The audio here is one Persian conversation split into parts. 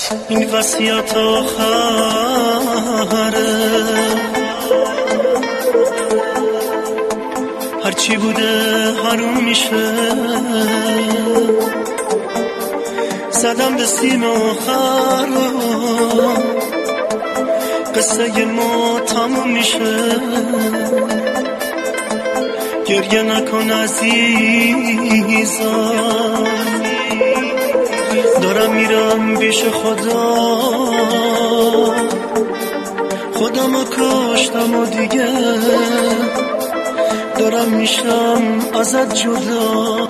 این وصیت آخره، هرچی بوده حروم میشه. زدم به سیم آخر، قصه ما تموم میشه. گریه نکن عزیزم، دارم میرم پیش خدا. خودمو کشتم و دیگه دارم میشم ازت جدا.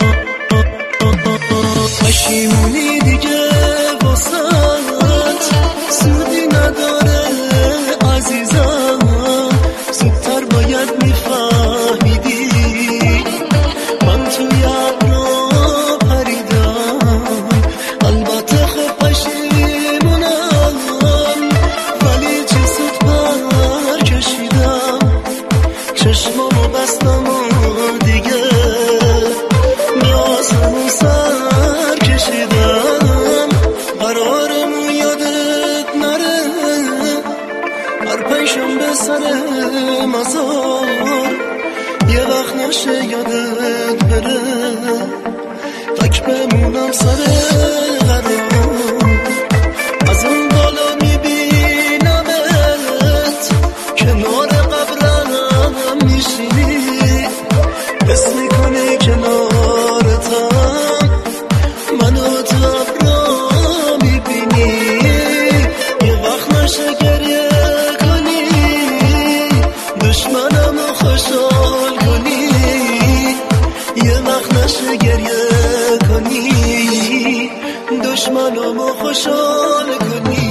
پشیمونی دیگه واسط سودی نداره عزیزم، زودتر باید میفهمیدی من توی ابرا پریدم. البته خب پشیمونم، ولی چه زود برکشیدم. چشمامو بستم و دیگه به آسمون سر کشیدم. قرارمون یادت نره، هر پنجشنبه سر مزار یه وقت نشه یادت بره. تک بمونم سر قرار، از اون بالا میبینمت کنار قبرم میشینی. حس میکنی کنارتم، منو تو ابرا میبینی. یه وقت نشه گریه کنی، دشمنمو خوشحال کنی. یه وقت نشه گریه کنی، دشمنمو خوشحال کنی.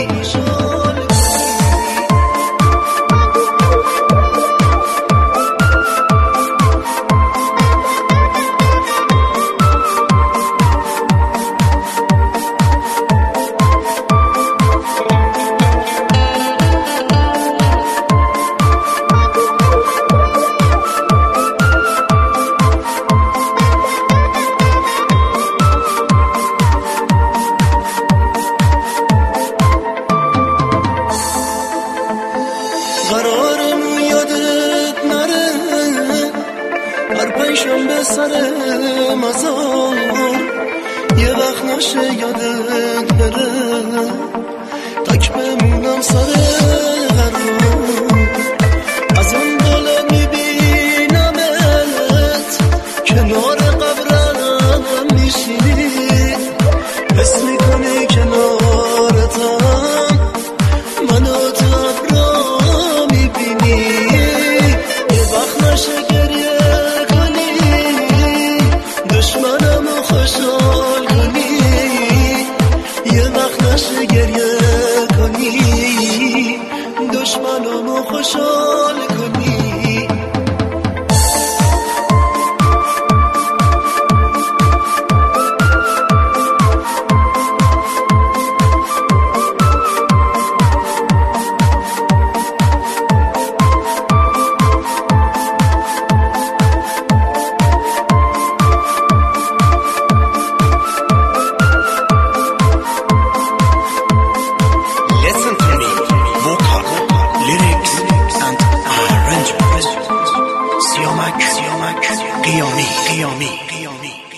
قرارمون یادت نره، هر پنجشنبه سر مزار یه وقت نشه یادت بره. تک بمونم سر قرار، از اون بالا میبینمت کنار قبرم میشینی. حس میکنی کنارتم، منو تو ابرا میبینی. یه وقت نشه گریه کنی، دشمنمو خوشحال کنی. یه وقت نشه گریه کنی، دشمنمو خوشحال کنی. Siyomak, Qiyami.